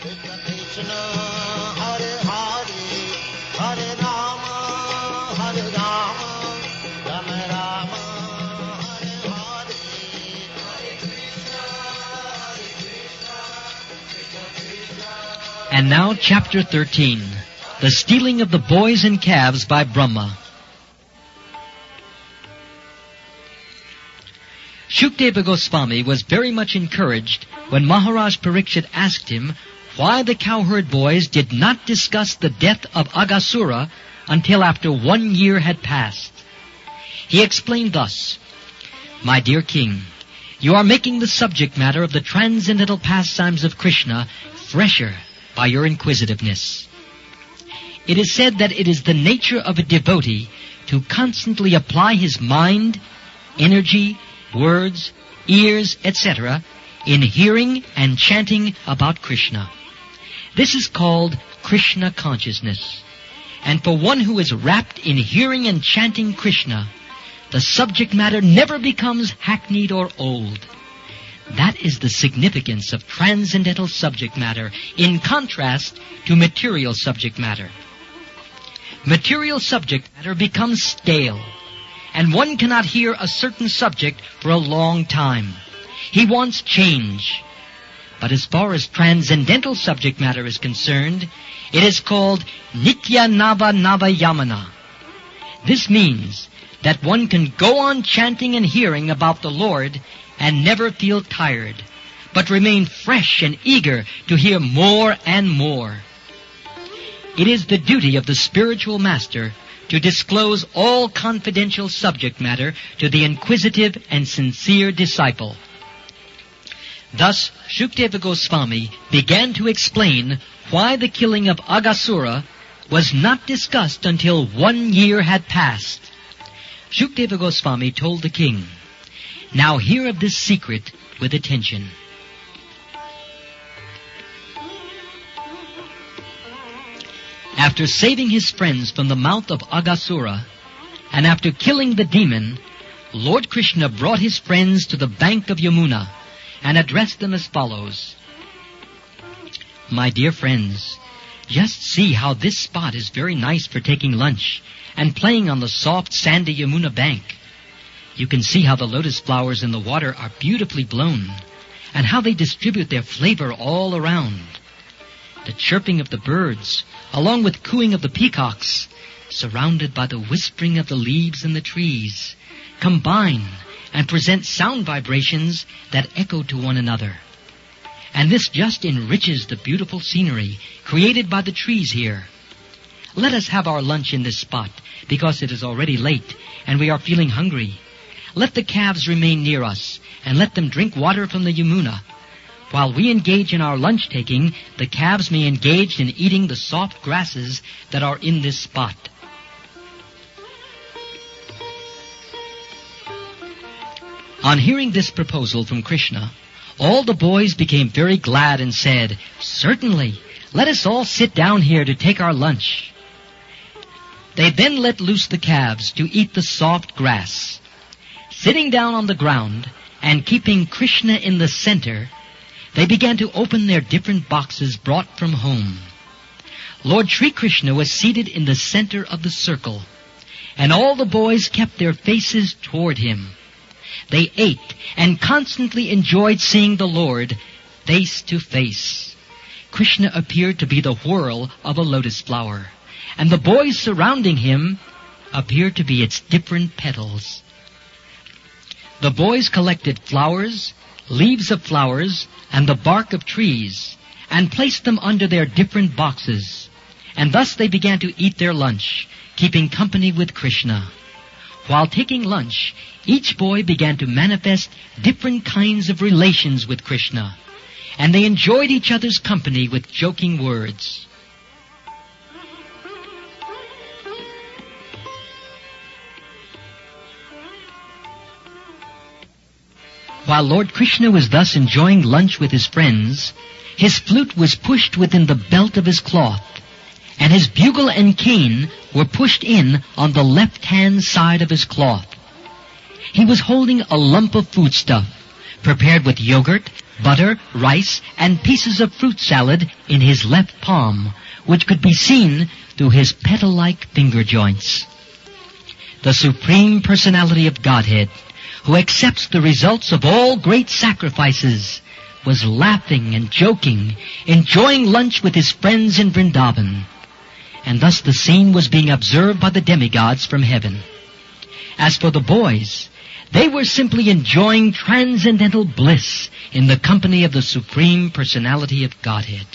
Krishna, Hare Hare, Hare Rama, Hare Rama, Rama Rama, Hare Hare, Hare Krishna, Krishna Krishna. And now chapter 13, the stealing of the boys and calves by Brahma. Shukdeva Goswami was very much encouraged when Maharaj Parikshit asked him why the cowherd boys did not discuss the death of Aghasura until after 1 year had passed. He explained thus, "My dear king, you are making the subject matter of the transcendental pastimes of Krishna fresher by your inquisitiveness. It is said that it is the nature of a devotee to constantly apply his mind, energy, words, ears, etc., in hearing and chanting about Krishna. This is called Krishna consciousness. And for one who is wrapped in hearing and chanting Krishna, the subject matter never becomes hackneyed or old. That is the significance of transcendental subject matter, in contrast to material subject matter. Material subject matter becomes stale, and one cannot hear a certain subject for a long time. He wants change. But as far as transcendental subject matter is concerned, it is called Nitya Nava Navayamana. This means that one can go on chanting and hearing about the Lord and never feel tired, but remain fresh and eager to hear more and more. It is the duty of the spiritual master to disclose all confidential subject matter to the inquisitive and sincere disciple. Thus, Shukdeva Goswami began to explain why the killing of Aghasura was not discussed until 1 year had passed. Shukdeva Goswami told the king, "Now hear of this secret with attention. After saving his friends from the mouth of Aghasura, and after killing the demon, Lord Krishna brought his friends to the bank of Yamuna and addressed them as follows. My dear friends, just see how this spot is very nice for taking lunch and playing on the soft, sandy Yamuna bank. You can see how the lotus flowers in the water are beautifully blown, and how they distribute their flavor all around. The chirping of the birds, along with cooing of the peacocks, surrounded by the whispering of the leaves in the trees, combine and present sound vibrations that echo to one another. And this just enriches the beautiful scenery created by the trees here. Let us have our lunch in this spot, because it is already late and we are feeling hungry. Let the calves remain near us, and let them drink water from the Yamuna. While we engage in our lunch-taking, the calves may engage in eating the soft grasses that are in this spot." On hearing this proposal from Krishna, all the boys became very glad and said, "Certainly, let us all sit down here to take our lunch." They then let loose the calves to eat the soft grass. Sitting down on the ground and keeping Krishna in the center, they began to open their different boxes brought from home. Lord Sri Krishna was seated in the center of the circle, and all the boys kept their faces toward him. They ate and constantly enjoyed seeing the Lord face to face. Krishna appeared to be the whorl of a lotus flower, and the boys surrounding him appeared to be its different petals. The boys collected flowers, leaves of flowers, and the bark of trees, and placed them under their different boxes. And thus they began to eat their lunch, keeping company with Krishna. While taking lunch, each boy began to manifest different kinds of relations with Krishna, and they enjoyed each other's company with joking words. While Lord Krishna was thus enjoying lunch with his friends, his flute was pushed within the belt of his cloth, and his bugle and cane were pushed in on the left-hand side of his cloth. He was holding a lump of foodstuff, prepared with yogurt, butter, rice, and pieces of fruit salad in his left palm, which could be seen through his petal-like finger joints. The Supreme Personality of Godhead, who accepts the results of all great sacrifices, was laughing and joking, enjoying lunch with his friends in Vrindavan. And thus the scene was being observed by the demigods from heaven. As for the boys, they were simply enjoying transcendental bliss in the company of the Supreme Personality of Godhead.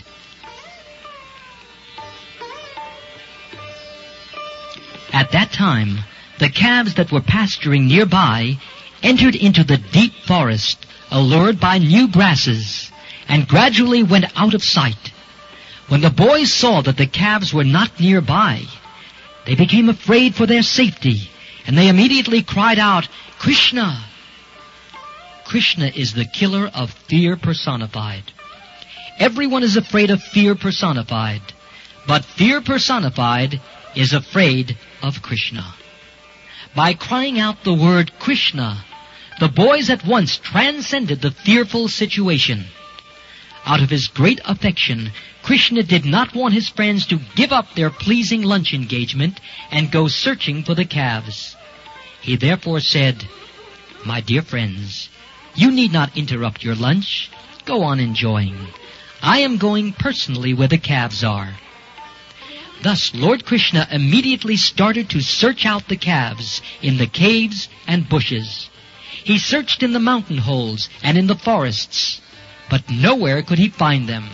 At that time, the calves that were pasturing nearby entered into the deep forest, allured by new grasses, and gradually went out of sight. When the boys saw that the calves were not nearby, they became afraid for their safety, and they immediately cried out, "Krishna!" Krishna is the killer of fear personified. Everyone is afraid of fear personified, but fear personified is afraid of Krishna. By crying out the word Krishna, the boys at once transcended the fearful situation. Out of his great affection, Krishna did not want his friends to give up their pleasing lunch engagement and go searching for the calves. He therefore said, "My dear friends, you need not interrupt your lunch. Go on enjoying. I am going personally where the calves are." Thus, Lord Krishna immediately started to search out the calves in the caves and bushes. He searched in the mountain holes and in the forests, but nowhere could he find them.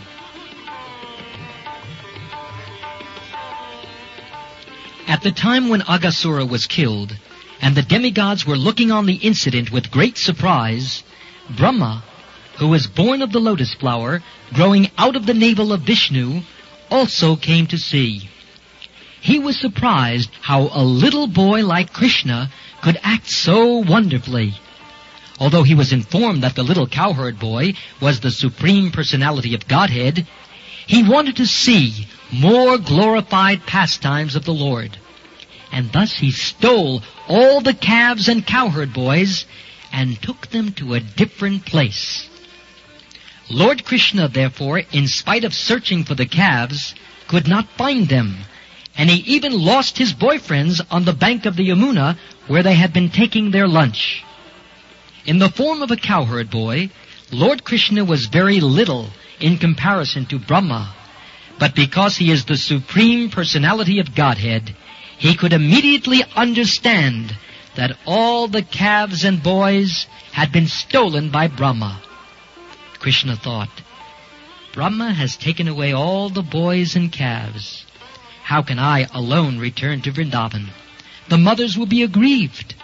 At the time when Aghasura was killed, and the demigods were looking on the incident with great surprise, Brahma, who was born of the lotus flower, growing out of the navel of Vishnu, also came to see. He was surprised how a little boy like Krishna could act so wonderfully. Although he was informed that the little cowherd boy was the Supreme Personality of Godhead, he wanted to see more glorified pastimes of the Lord. And thus he stole all the calves and cowherd boys and took them to a different place. Lord Krishna, therefore, in spite of searching for the calves, could not find them, and he even lost his boyfriends on the bank of the Yamuna where they had been taking their lunch. In the form of a cowherd boy, Lord Krishna was very little in comparison to Brahma, but because he is the Supreme Personality of Godhead, he could immediately understand that all the calves and boys had been stolen by Brahma. Krishna thought, "Brahma has taken away all the boys and calves. How can I alone return to Vrindavan? The mothers will be aggrieved."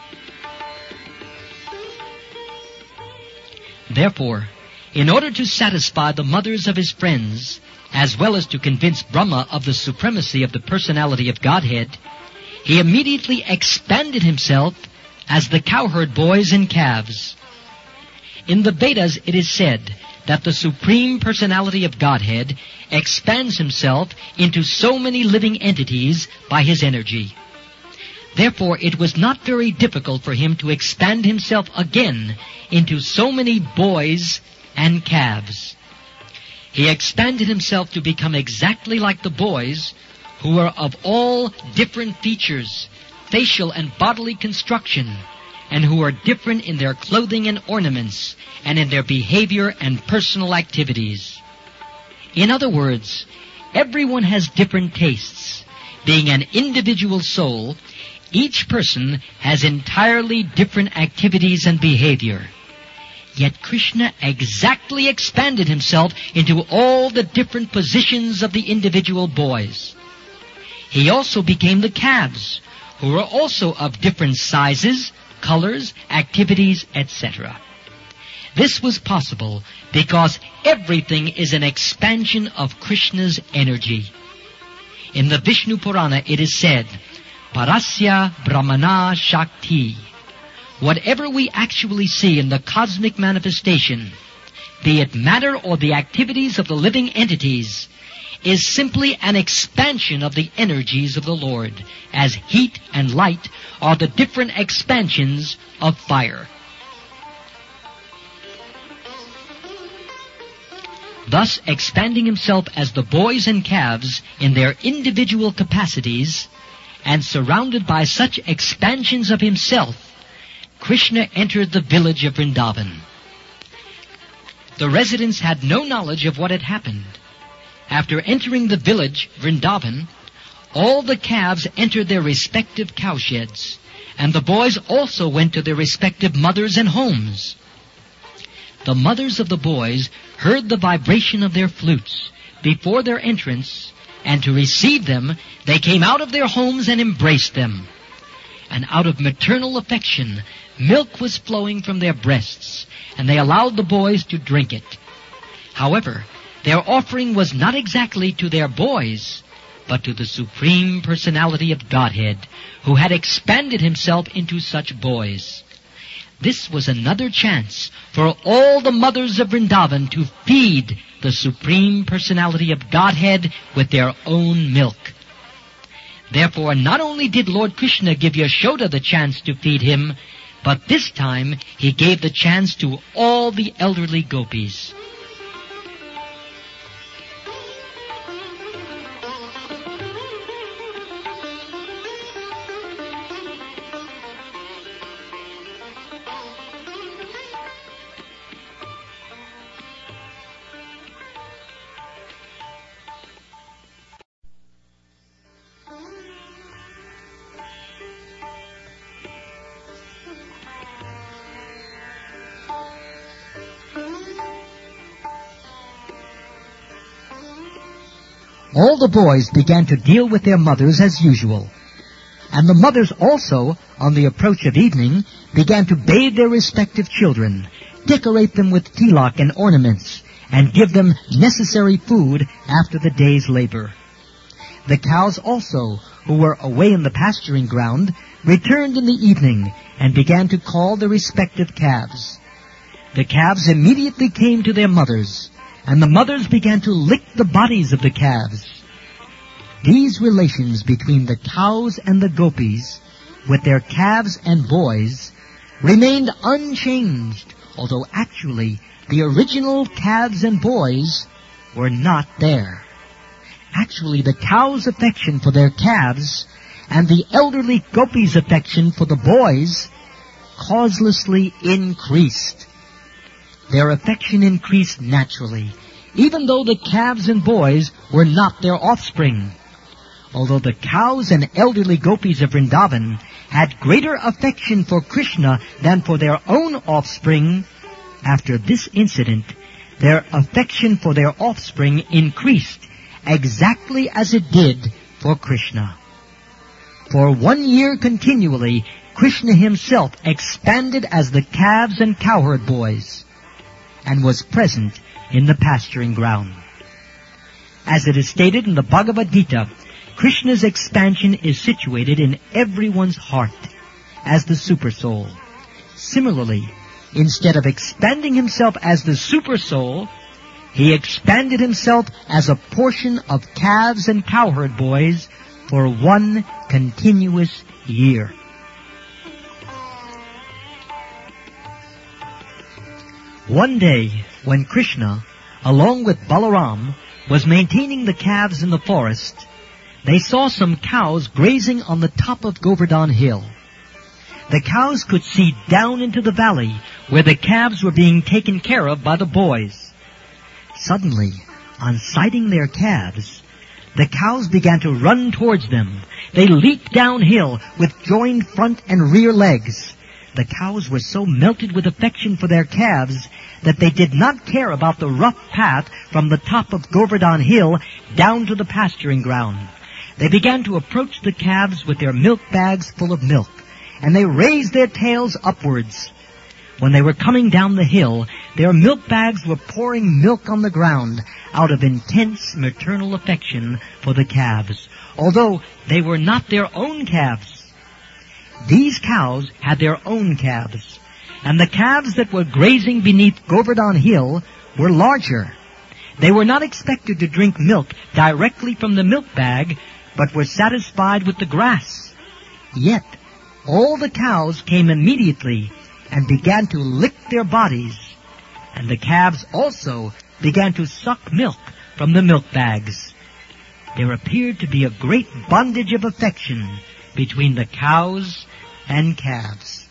Therefore, in order to satisfy the mothers of his friends, as well as to convince Brahma of the supremacy of the personality of Godhead, he immediately expanded himself as the cowherd boys and calves. In the Vedas it is said that the Supreme Personality of Godhead expands himself into so many living entities by his energy. Therefore, it was not very difficult for him to expand himself again into so many boys and calves. He expanded himself to become exactly like the boys, who were of all different features, facial and bodily construction, and who are different in their clothing and ornaments, and in their behavior and personal activities. In other words, everyone has different tastes. Being an individual soul, each person has entirely different activities and behavior. Yet Krishna exactly expanded himself into all the different positions of the individual boys. He also became the calves, who were also of different sizes, colors, activities, etc. This was possible because everything is an expansion of Krishna's energy. In the Vishnu Purana it is said, Parasya Brahmana Shakti. Whatever we actually see in the cosmic manifestation, be it matter or the activities of the living entities, is simply an expansion of the energies of the Lord, as heat and light are the different expansions of fire. thus expanding himself as the boys and calves in their individual capacities, and surrounded by such expansions of himself, Krishna entered the village of Vrindavan. The residents had no knowledge of what had happened. After entering the village, Vrindavan, all the calves entered their respective cowsheds, and the boys also went to their respective mothers and homes. The mothers of the boys heard the vibration of their flutes before their entrance, and to receive them, they came out of their homes and embraced them. And out of maternal affection, milk was flowing from their breasts, and they allowed the boys to drink it. However, their offering was not exactly to their boys, but to the Supreme Personality of Godhead, who had expanded himself into such boys. This was another chance for all the mothers of Vrindavan to feed the Supreme Personality of Godhead with their own milk. Therefore, not only did Lord Krishna give Yashoda the chance to feed him, but this time he gave the chance to all the elderly gopis. All the boys began to deal with their mothers as usual. And the mothers also, on the approach of evening, began to bathe their respective children, decorate them with tilak and ornaments, and give them necessary food after the day's labor. The cows also, who were away in the pasturing ground, returned in the evening and began to call their respective calves. The calves immediately came to their mothers, and the mothers began to lick the bodies of the calves. These relations between the cows and the gopis, with their calves and boys, remained unchanged, although actually the original calves and boys were not there. Actually, the cows' affection for their calves and the elderly gopis' affection for the boys causelessly increased. Their affection increased naturally, even though the calves and boys were not their offspring. Although the cows and elderly gopis of Vrindavan had greater affection for Krishna than for their own offspring, after this incident, their affection for their offspring increased exactly as it did for Krishna. For 1 year continually, Krishna himself expanded as the calves and cowherd boys, and was present in the pasturing ground. As it is stated in the Bhagavad Gita, Krishna's expansion is situated in everyone's heart as the Supersoul. Similarly, instead of expanding himself as the Supersoul, he expanded himself as a portion of calves and cowherd boys for 1 continuous year. One day, when Krishna, along with Balaram, was maintaining the calves in the forest, they saw some cows grazing on the top of Govardhan Hill. The cows could see down into the valley where the calves were being taken care of by the boys. Suddenly, on sighting their calves, the cows began to run towards them. They leaped downhill with joined front and rear legs. The cows were so melted with affection for their calves that they did not care about the rough path from the top of Govardhan Hill down to the pasturing ground. They began to approach the calves with their milk bags full of milk, and they raised their tails upwards. When they were coming down the hill, their milk bags were pouring milk on the ground out of intense maternal affection for the calves, although they were not their own calves. These cows had their own calves, and the calves that were grazing beneath Govardhan Hill were larger. They were not expected to drink milk directly from the milk bag, but were satisfied with the grass. Yet, all the cows came immediately and began to lick their bodies, and the calves also began to suck milk from the milk bags. There appeared to be a great bondage of affection between the cows and calves.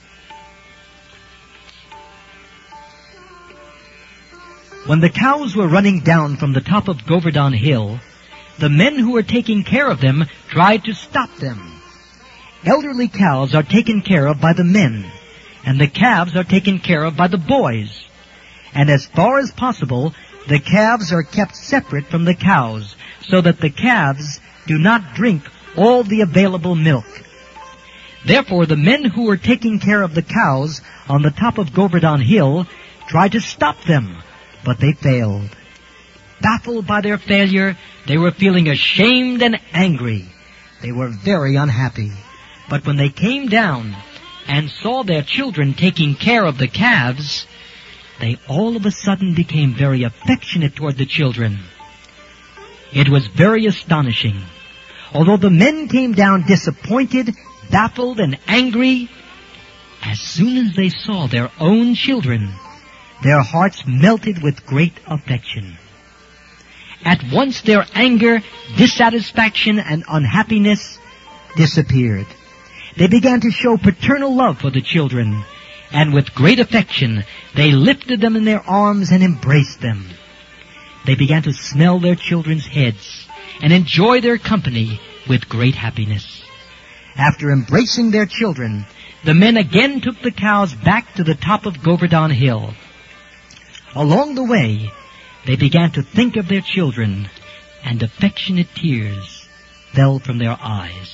When the cows were running down from the top of Govardhan Hill, the men who were taking care of them tried to stop them. Elderly cows are taken care of by the men, and the calves are taken care of by the boys. And as far as possible, the calves are kept separate from the cows, so that the calves do not drink all the available milk. Therefore, the men who were taking care of the cows on the top of Govardhan Hill tried to stop them, but they failed. Baffled by their failure, they were feeling ashamed and angry. They were very unhappy. But when they came down and saw their children taking care of the calves, they all of a sudden became very affectionate toward the children. It was very astonishing. Although the men came down disappointed, baffled, and angry, as soon as they saw their own children, their hearts melted with great affection. At once their anger, dissatisfaction, and unhappiness disappeared. They began to show paternal love for the children, and with great affection they lifted them in their arms and embraced them. They began to smell their children's heads and enjoy their company with great happiness. After embracing their children, the men again took the cows back to the top of Govardhan Hill. Along the way, they began to think of their children, and affectionate tears fell from their eyes.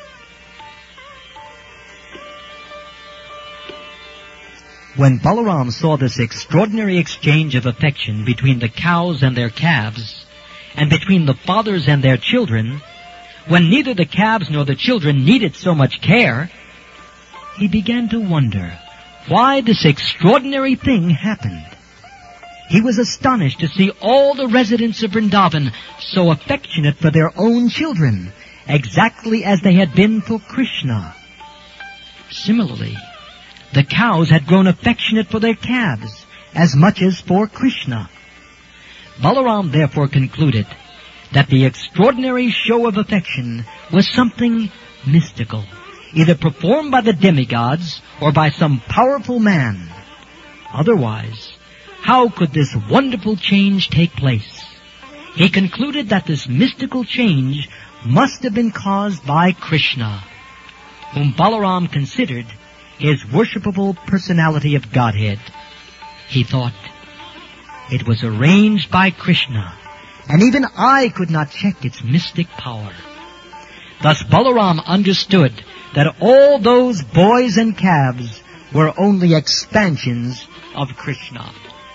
When Balaram saw this extraordinary exchange of affection between the cows and their calves, and between the fathers and their children, when neither the calves nor the children needed so much care, he began to wonder why this extraordinary thing happened. He was astonished to see all the residents of Vrindavan so affectionate for their own children, exactly as they had been for Krishna. Similarly, the cows had grown affectionate for their calves as much as for Krishna. Balaram therefore concluded that the extraordinary show of affection was something mystical, either performed by the demigods or by some powerful man. Otherwise, how could this wonderful change take place? He concluded that this mystical change must have been caused by Krishna, whom Balaram considered his worshipable personality of Godhead. He thought, it was arranged by Krishna, and even I could not check its mystic power. Thus Balaram understood that all those boys and calves were only expansions of Krishna.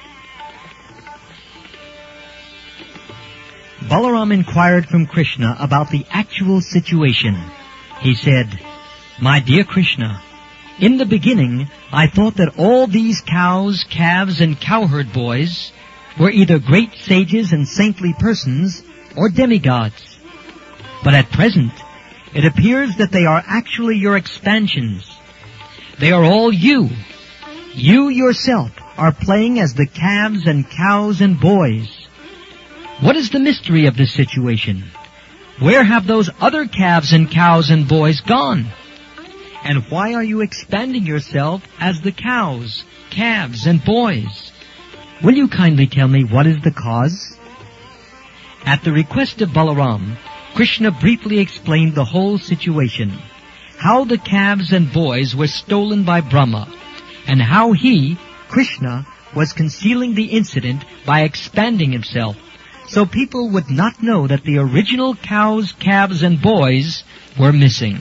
Balaram inquired from Krishna about the actual situation. He said, "My dear Krishna, in the beginning I thought that all these cows, calves, and cowherd boys were either great sages and saintly persons or demigods. But at present it appears that they are actually your expansions. They are all you. You yourself are playing as the calves and cows and boys. What is the mystery of this situation? Where have those other calves and cows and boys gone? And why are you expanding yourself as the cows, calves, and boys? Will you kindly tell me what is the cause?" At the request of Balaram, Krishna briefly explained the whole situation, how the calves and boys were stolen by Brahma, and how he, Krishna, was concealing the incident by expanding himself, so people would not know that the original cows, calves, and boys were missing.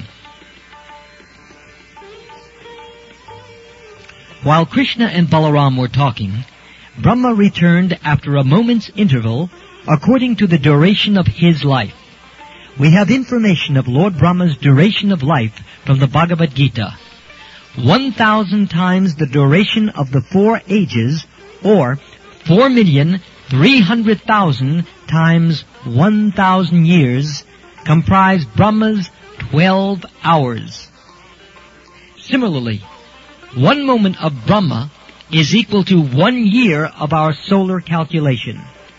While Krishna and Balaram were talking, Brahma returned after a moment's interval according to the duration of his life. We have information of Lord Brahma's duration of life from the Bhagavad Gita. 1,000 times the duration of the 4 ages, or 4,300,000 times 1,000 years, comprise Brahma's 12 hours. Similarly, 1 moment of Brahma is equal to 1 year of our solar calculation.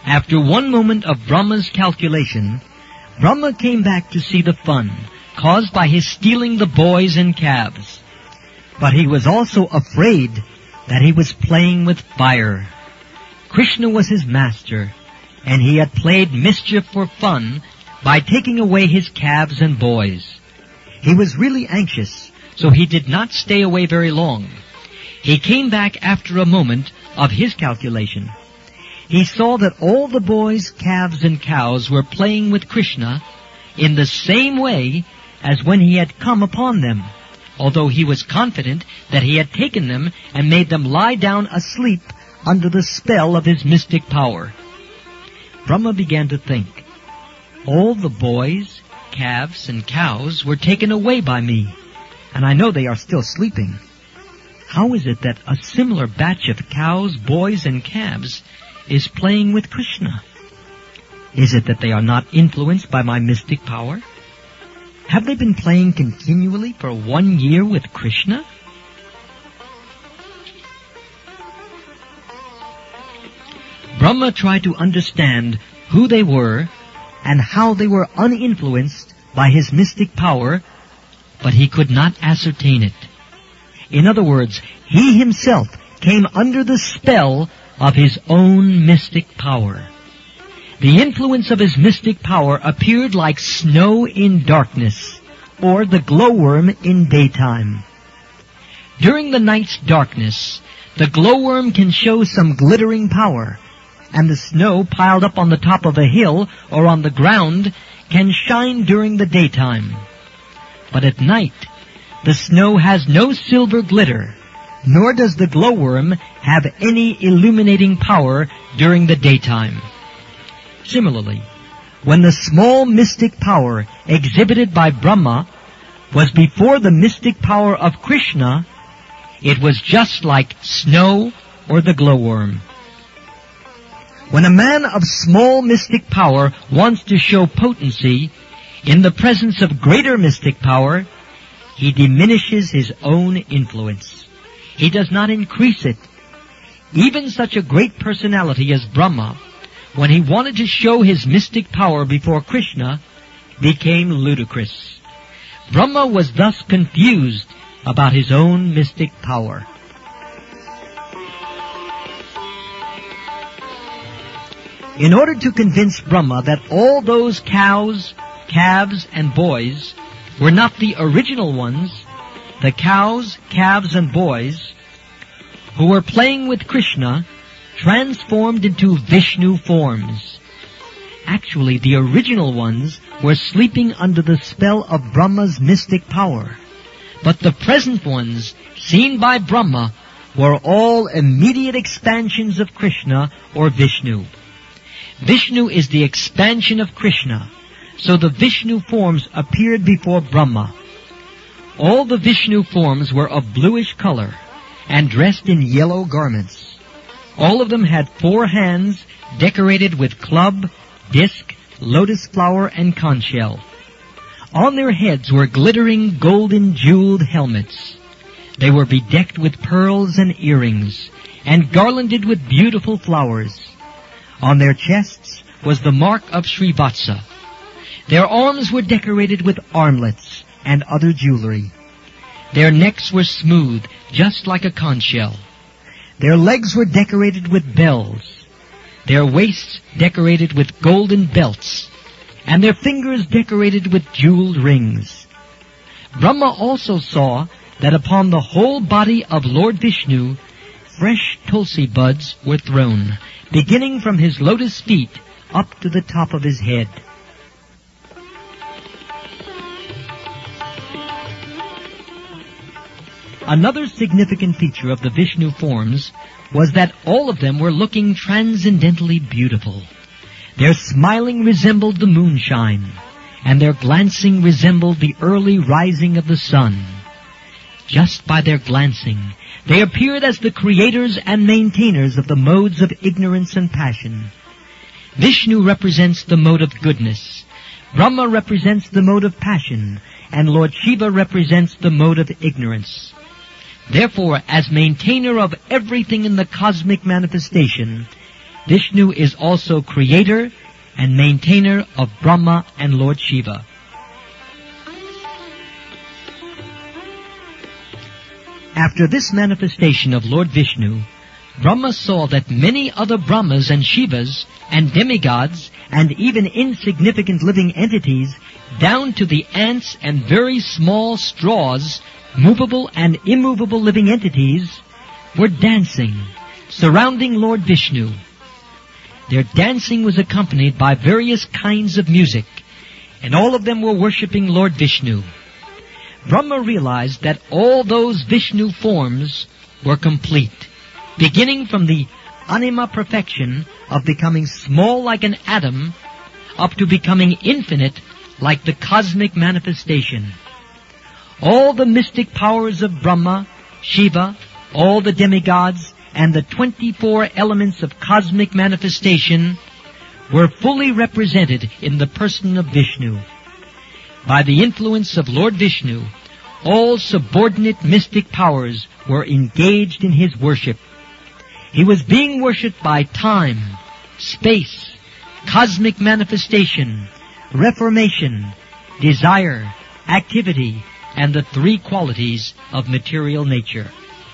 After one moment of Brahma's calculation, Brahma came back to see the fun caused by his stealing the boys and calves. But he was also afraid that he was playing with fire. Krishna was his master, and he had played mischief for fun by taking away his calves and boys. He was really anxious, so he did not stay away very long. He came back after a moment of his calculation. He saw that all the boys, calves, and cows were playing with Krishna in the same way as when he had come upon them, although he was confident that he had taken them and made them lie down asleep under the spell of his mystic power. Brahma began to think, all the boys, calves, and cows were taken away by me, and I know they are still sleeping. How is it that a similar batch of cows, boys, and calves is playing with Krishna? Is it that they are not influenced by my mystic power? Have they been playing continually for 1 year with Krishna? Brahma tried to understand who they were and how they were uninfluenced by his mystic power, but he could not ascertain it. In other words, he himself came under the spell of his own mystic power. The influence of his mystic power appeared like snow in darkness, or the glowworm in daytime. During the night's darkness, the glowworm can show some glittering power, and the snow piled up on the top of a hill or on the ground can shine during the daytime. But at night, the snow has no silver glitter, nor does the glowworm have any illuminating power during the daytime. Similarly, when the small mystic power exhibited by Brahma was before the mystic power of Krishna, it was just like snow or the glowworm. When a man of small mystic power wants to show potency in the presence of greater mystic power, he diminishes his own influence. He does not increase it. Even such a great personality as Brahma, when he wanted to show his mystic power before Krishna, became ludicrous. Brahma was thus confused about his own mystic power. In order to convince Brahma that all those cows, calves, and boys were not the original ones, the cows, calves, and boys who were playing with Krishna transformed into Vishnu forms. Actually, the original ones were sleeping under the spell of Brahma's mystic power. But the present ones, seen by Brahma, were all immediate expansions of Krishna or Vishnu. Vishnu is the expansion of Krishna, so the Vishnu forms appeared before Brahma. All the Vishnu forms were of bluish color and dressed in yellow garments. All of them had 4 hands decorated with club, disc, lotus flower, and conch shell. On their heads were glittering golden jeweled helmets. They were bedecked with pearls and earrings and garlanded with beautiful flowers. On their chests was the mark of Srivatsa. Their arms were decorated with armlets and other jewelry. Their necks were smooth, just like a conch shell. Their legs were decorated with bells. Their waists decorated with golden belts, and their fingers decorated with jeweled rings. Brahma also saw that upon the whole body of Lord Vishnu, fresh tulsi buds were thrown, beginning from his lotus feet up to the top of his head. Another significant feature of the Vishnu forms was that all of them were looking transcendently beautiful. Their smiling resembled the moonshine, and their glancing resembled the early rising of the sun. Just by their glancing, they appeared as the creators and maintainers of the modes of ignorance and passion. Vishnu represents the mode of goodness, Brahma represents the mode of passion, and Lord Shiva represents the mode of ignorance. Therefore, as maintainer of everything in the cosmic manifestation, Vishnu is also creator and maintainer of Brahma and Lord Shiva. After this manifestation of Lord Vishnu, Brahma saw that many other Brahmas and Shivas and demigods and even insignificant living entities down to the ants and very small straws, movable and immovable living entities, were dancing, surrounding Lord Vishnu. Their dancing was accompanied by various kinds of music, and all of them were worshipping Lord Vishnu. Brahma realized that all those Vishnu forms were complete, beginning from the anima perfection of becoming small like an atom up to becoming infinite like the cosmic manifestation. All the mystic powers of Brahma, Shiva, all the demigods, and the 24 elements of cosmic manifestation were fully represented in the person of Vishnu. By the influence of Lord Vishnu, all subordinate mystic powers were engaged in his worship. He was being worshipped by time, space, cosmic manifestation, reformation, desire, activity, and the three qualities of material nature.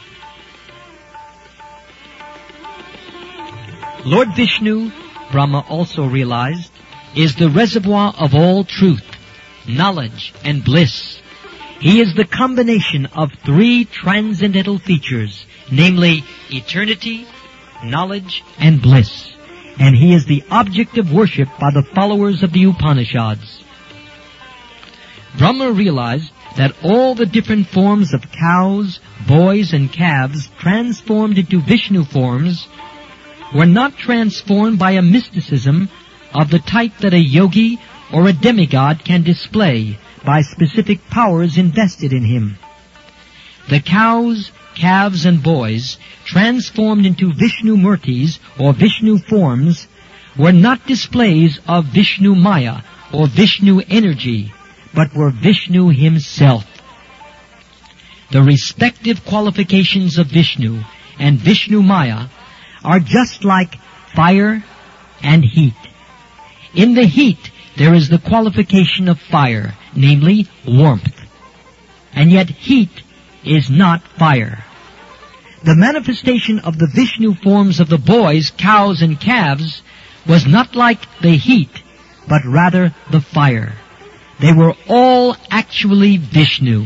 Lord Vishnu, Brahma also realized, is the reservoir of all truth, knowledge, and bliss. He is the combination of three transcendental features, namely eternity, knowledge, and bliss. And he is the object of worship by the followers of the Upanishads. Brahma realized that all the different forms of cows, boys, and calves transformed into Vishnu forms were not transformed by a mysticism of the type that a yogi or a demigod can display by specific powers invested in him. The cows, calves, and boys transformed into Vishnu Murtis or Vishnu forms were not displays of Vishnu Maya or Vishnu energy, but were Vishnu himself. The respective qualifications of Vishnu and Vishnu Maya are just like fire and heat. In the heat, there is the qualification of fire, namely warmth. And yet heat is not fire. The manifestation of the Vishnu forms of the boys, cows, and calves was not like the heat, but rather the fire. They were all actually Vishnu.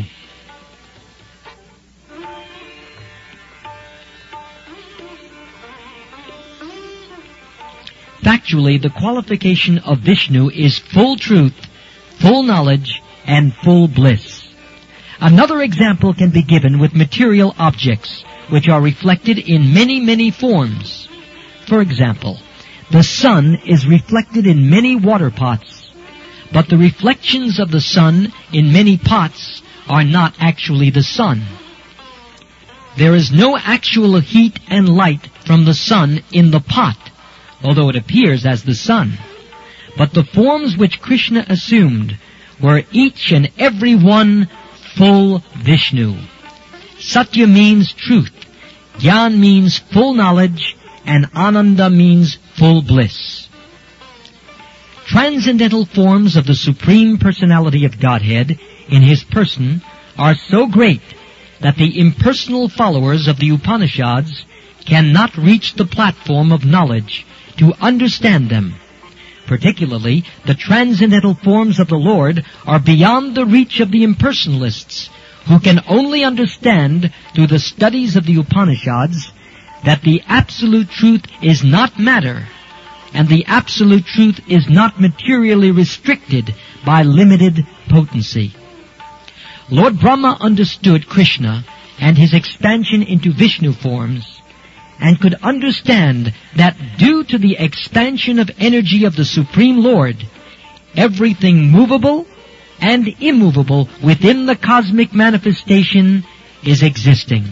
Factually, the qualification of Vishnu is full truth, full knowledge, and full bliss. Another example can be given with material objects, which are reflected in many, many forms. For example, the sun is reflected in many water pots, but the reflections of the sun in many pots are not actually the sun. There is no actual heat and light from the sun in the pot, although it appears as the sun. But the forms which Krishna assumed were each and every one full Vishnu. Satya means truth, Gyan means full knowledge, and Ananda means full bliss. Transcendental forms of the Supreme Personality of Godhead in His person are so great that the impersonal followers of the Upanishads cannot reach the platform of knowledge to understand them. Particularly, the transcendental forms of the Lord are beyond the reach of the impersonalists, who can only understand through the studies of the Upanishads that the absolute truth is not matter, and the absolute truth is not materially restricted by limited potency. Lord Brahma understood Krishna and his expansion into Vishnu forms, and could understand that due to the expansion of energy of the Supreme Lord, everything movable and immovable within the cosmic manifestation is existing.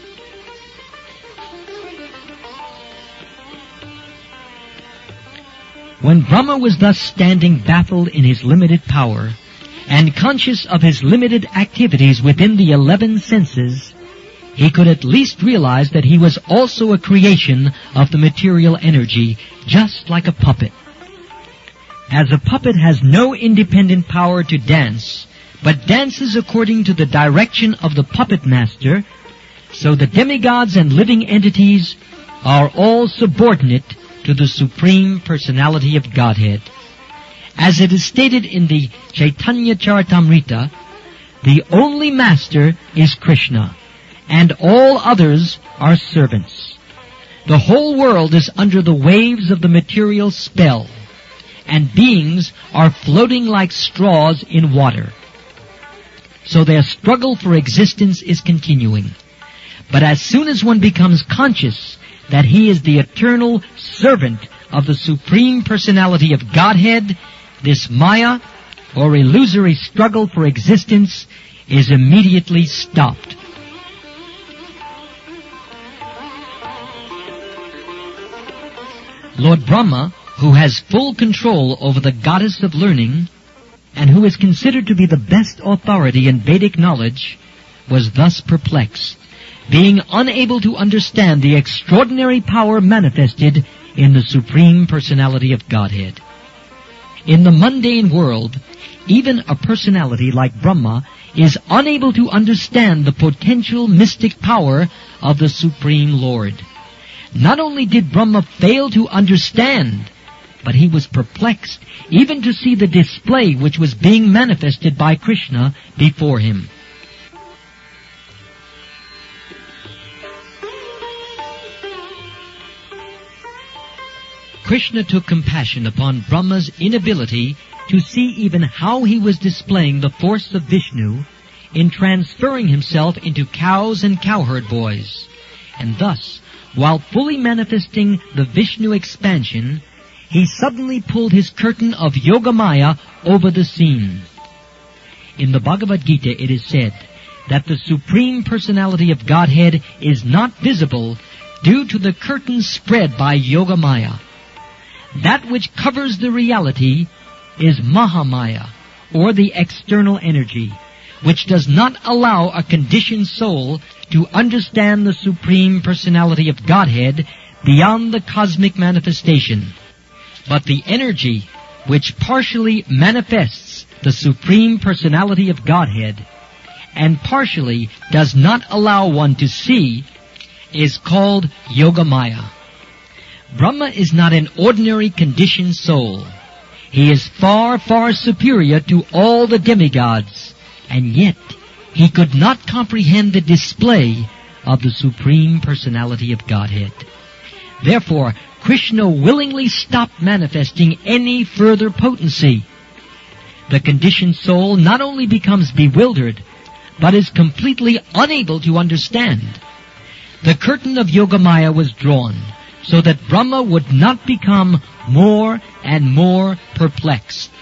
When Brahma was thus standing baffled in his limited power and conscious of his limited activities within the 11 senses, he could at least realize that he was also a creation of the material energy, just like a puppet. As a puppet has no independent power to dance, but dances according to the direction of the puppet master, so the demigods and living entities are all subordinate to the Supreme Personality of Godhead. As it is stated in the Chaitanya Charitamrita, the only master is Krishna, and all others are servants. The whole world is under the waves of the material spell, and beings are floating like straws in water. So their struggle for existence is continuing. But as soon as one becomes conscious that he is the eternal servant of the Supreme Personality of Godhead, this Maya, or illusory struggle for existence, is immediately stopped. Lord Brahma, who has full control over the goddess of learning, and who is considered to be the best authority in Vedic knowledge, was thus perplexed, being unable to understand the extraordinary power manifested in the Supreme Personality of Godhead. In the mundane world, even a personality like Brahma is unable to understand the potential mystic power of the Supreme Lord. Not only did Brahma fail to understand, but he was perplexed even to see the display which was being manifested by Krishna before him. Krishna took compassion upon Brahma's inability to see even how he was displaying the force of Vishnu in transferring himself into cows and cowherd boys. And thus, while fully manifesting the Vishnu expansion, he suddenly pulled his curtain of Yogamaya over the scene. In the Bhagavad Gita it is said that the Supreme Personality of Godhead is not visible due to the curtain spread by Yogamaya. That which covers the reality is Mahamaya, or the external energy, which does not allow a conditioned soul to understand the Supreme Personality of Godhead beyond the cosmic manifestation. But the energy which partially manifests the Supreme Personality of Godhead and partially does not allow one to see is called Yogamaya. Brahma is not an ordinary conditioned soul. He is far, far superior to all the demigods, and yet he could not comprehend the display of the Supreme Personality of Godhead. Therefore, Krishna willingly stopped manifesting any further potency. The conditioned soul not only becomes bewildered, but is completely unable to understand. The curtain of Yogamaya was drawn, so that Brahma would not become more and more perplexed.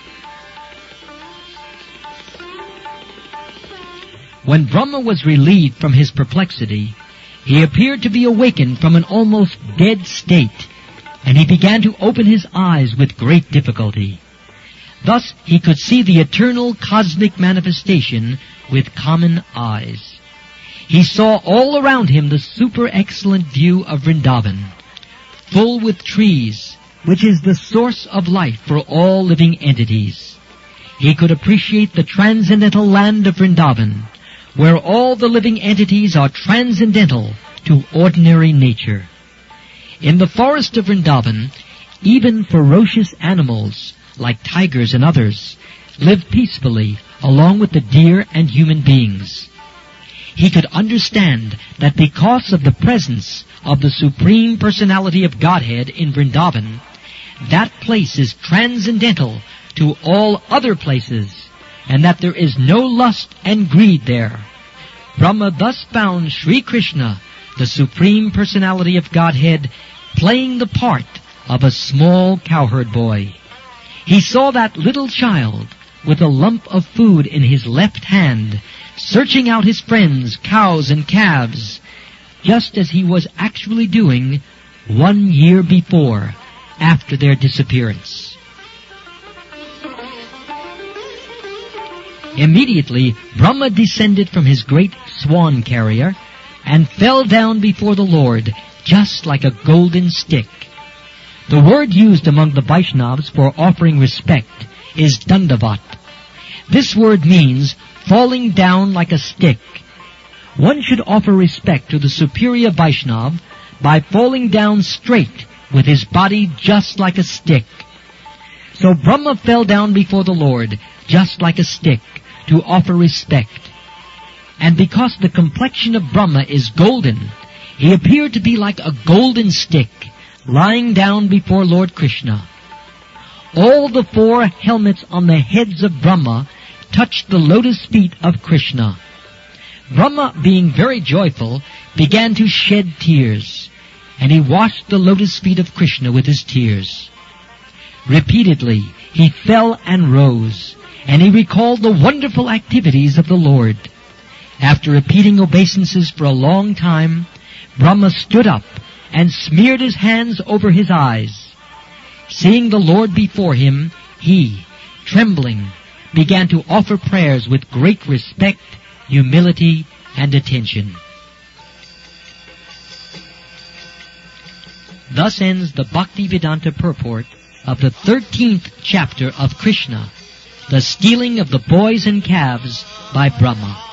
When Brahma was relieved from his perplexity, he appeared to be awakened from an almost dead state, and he began to open his eyes with great difficulty. Thus he could see the eternal cosmic manifestation with common eyes. He saw all around him the super excellent view of Vrindavan, full with trees, which is the source of life for all living entities. He could appreciate the transcendental land of Vrindavan, where all the living entities are transcendental to ordinary nature. In the forest of Vrindavan, even ferocious animals, like tigers and others, live peacefully along with the deer and human beings. He could understand that because of the presence of the Supreme Personality of Godhead in Vrindavan, that place is transcendental to all other places, and that there is no lust and greed there. Brahma thus found Sri Krishna, the Supreme Personality of Godhead, playing the part of a small cowherd boy. He saw that little child with a lump of food in his left hand, searching out his friends, cows and calves, just as he was actually doing 1 year before, after their disappearance. Immediately, Brahma descended from his great swan carrier and fell down before the Lord, just like a golden stick. The word used among the Vaishnavas for offering respect is dandavat. This word means falling down like a stick. One should offer respect to the superior Vaishnav by falling down straight with his body just like a stick. So Brahma fell down before the Lord just like a stick to offer respect. And because the complexion of Brahma is golden, he appeared to be like a golden stick lying down before Lord Krishna. All the 4 helmets on the heads of Brahma touched the lotus feet of Krishna. Brahma, being very joyful, began to shed tears, and he washed the lotus feet of Krishna with his tears. Repeatedly, he fell and rose, and he recalled the wonderful activities of the Lord. After repeating obeisances for a long time, Brahma stood up and smeared his hands over his eyes. Seeing the Lord before him, he, trembling, began to offer prayers with great respect, humility, and attention. Thus ends the Bhaktivedanta purport of the 13th chapter of Krishna, the stealing of the boys and calves by Brahma.